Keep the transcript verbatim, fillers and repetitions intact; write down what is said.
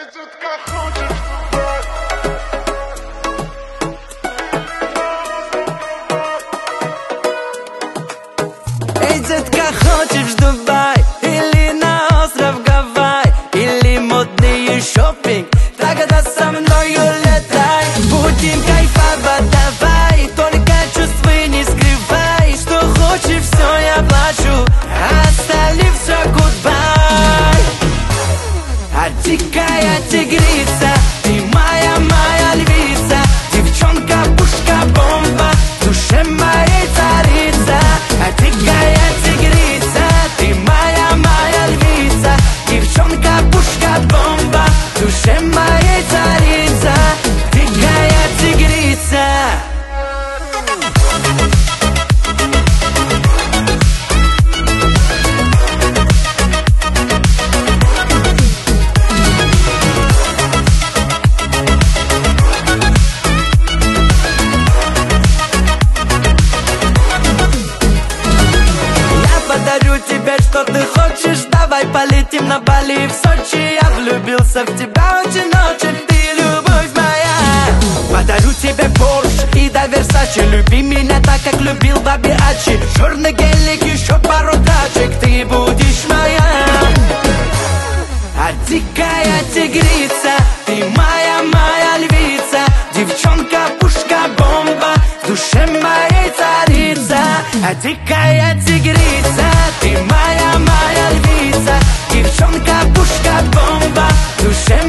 Эй, детка, хочешь в Дубай? Или на остров Гавайи? Или модный шопинг? Тогда со мною летай. Будем кайфовать, давай. Только чувства не скрывай. Что хочешь, все я плачу. Остальным все goodbye. А дикая тигрица, ты моя, моя львица. Девчонка, пушка, бомба, в душе моей царица. А дикая тигрица, ты моя, моя львица. Девчонка, пушка, бомба, в душе моей царица. Дикая тигрица. Подарю тебе, что ты хочешь. Давай полетим на Бали, в Сочи. Я влюбился в тебя очень-очень. Ты любовь моя. Подарю тебе Порш и до Версачи. Люби меня так, как любил Баби Ачи. Черный гелик, еще пару тачек. Ты будешь моя. А дикая тигрица, ты моя, моя львица. Девчонка, пушка, бомба, в душе моей царица. А дикая тигрица, ты моя, моя львица. Девчонка, пушка, бомба, в душе